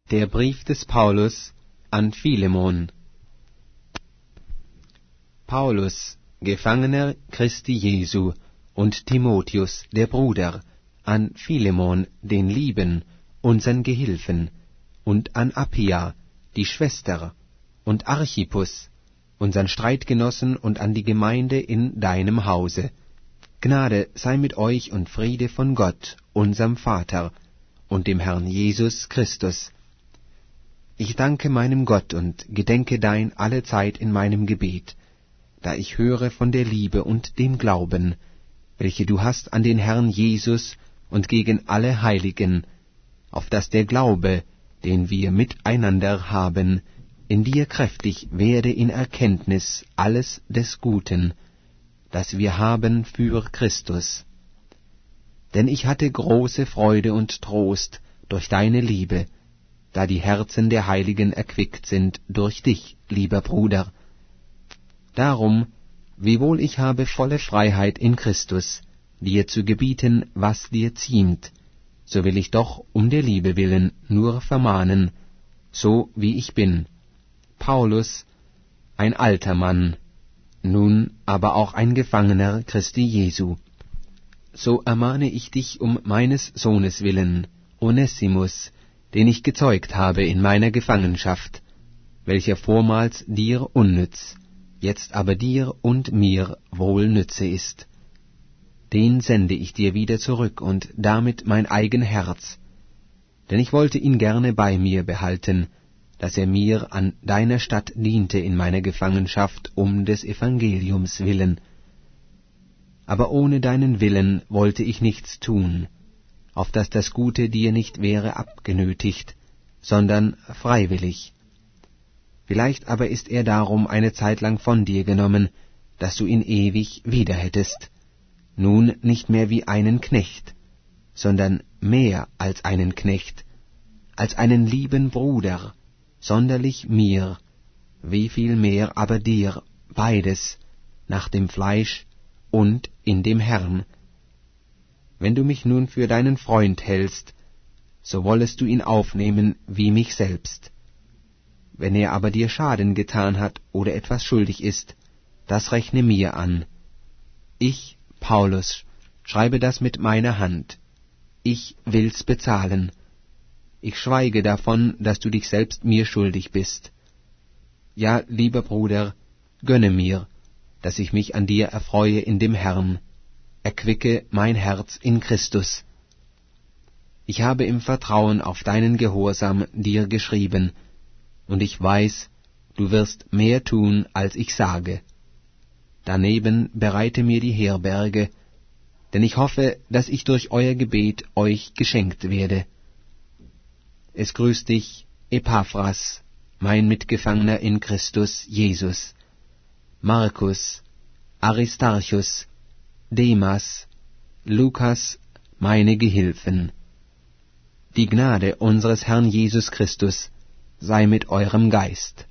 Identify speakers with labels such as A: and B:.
A: Der Brief des Paulus an Philemon. Paulus, Gefangener Christi Jesu, und Timotheus, der Bruder, an Philemon, den Lieben, unsern Gehilfen, und an Appia, die Schwester, und Archippus, unsern Streitgenossen, und an die Gemeinde in deinem Hause. Gnade sei mit euch und Friede von Gott, unserem Vater, und dem Herrn Jesus Christus. Ich danke meinem Gott und gedenke dein allezeit in meinem Gebet, da ich höre von der Liebe und dem Glauben, welche du hast an den Herrn Jesus und gegen alle Heiligen, auf dass der Glaube, den wir miteinander haben, in dir kräftig werde in Erkenntnis alles des Guten, das wir haben für Christus. Denn ich hatte große Freude und Trost durch deine Liebe, da die Herzen der Heiligen erquickt sind durch dich, lieber Bruder. Darum, wiewohl ich habe volle Freiheit in Christus, dir zu gebieten, was dir ziemt, so will ich doch um der Liebe willen nur vermahnen, so wie ich bin. Paulus, ein alter Mann, nun aber auch ein Gefangener Christi Jesu. So ermahne ich dich um meines Sohnes willen, Onesimus, den ich gezeugt habe in meiner Gefangenschaft, welcher vormals dir unnütz, jetzt aber dir und mir wohl nütze ist. Den sende ich dir wieder zurück und damit mein eigen Herz, denn ich wollte ihn gerne bei mir behalten, dass er mir an deiner Stadt diente in meiner Gefangenschaft um des Evangeliums willen. Aber ohne deinen Willen wollte ich nichts tun, auf dass das Gute dir nicht wäre abgenötigt, sondern freiwillig. Vielleicht aber ist er darum eine Zeit lang von dir genommen, dass du ihn ewig wieder hättest, nun nicht mehr wie einen Knecht, sondern mehr als einen Knecht, als einen lieben Bruder, sonderlich mir, wie viel mehr aber dir, beides, nach dem Fleisch und in dem Herrn. Wenn du mich nun für deinen Freund hältst, so wollest du ihn aufnehmen wie mich selbst. Wenn er aber dir Schaden getan hat oder etwas schuldig ist, das rechne mir an. Ich, Paulus, schreibe das mit meiner Hand. Ich will's bezahlen. Ich schweige davon, dass du dich selbst mir schuldig bist. Ja, lieber Bruder, gönne mir, dass ich mich an dir erfreue in dem Herrn. Erquicke mein Herz in Christus. Ich habe im Vertrauen auf deinen Gehorsam dir geschrieben, und ich weiß, du wirst mehr tun, als ich sage. Daneben bereite mir die Herberge, denn ich hoffe, dass ich durch euer Gebet euch geschenkt werde. Es grüßt dich, Epaphras, mein Mitgefangener in Christus Jesus, Markus, Aristarchus, Demas, Lukas, meine Gehilfen. Die Gnade unseres Herrn Jesus Christus sei mit eurem Geist.